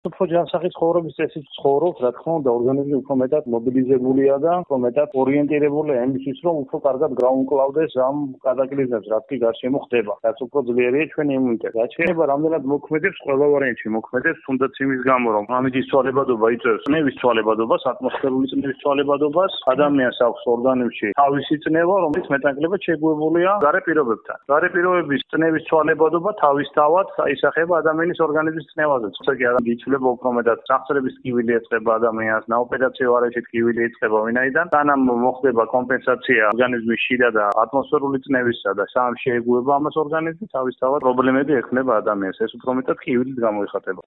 უფრო ჯანსაღი ცხოვრების წესით ცხოვრობ, რა თქმა უნდა, ორგანიზმი უფრო მეტად მობილიზებულია და უფრო მეტად ორიენტირებულია იმისთვის, რომ უფრო კარგად გაუმკლავდეს ამ კატაკლიზმებს, რაც კი გარშემო ხდება. რაც უფრო ძლიერია ჩვენი იმუნიტეტი. რაც შეიძლება რამდენად მოქმედებს ყველა ვარიანტში, მოქმედებს თუნდაც იმის გამო, რომ ამის ცვალებადობა იწვევს წნევის ცვალებადობას, ატმოსფერული წნევის ცვალებადობას, ადამიანს აქვს ორგანიზმში თავისი წნევა, რომელიც მეტნაკლებად შეგუებულია გარე პირობებთან. გარე პირობების წნევის ცვალებადობა თავისთავად აისახება ადამიანის ორგანიზმის წნევაზე. თუმცა კი არა იცვლება უფრო მეტად სახსრების ტკივილი ეწყება ადამიანს, ნაოპერაციო არეში ტკივილი ეწყება, ვინაიდან სანამ მოხდება კომპენსაცია ორგანიზმის შიდა და ატმოსფერული წნევისა და სანამ შეეგუება ამას ორგანიზმი, თავისთავად პრობლემები ექმნება ადამიანს. ეს უფრო მეტად ტკივილით გამოიხატება.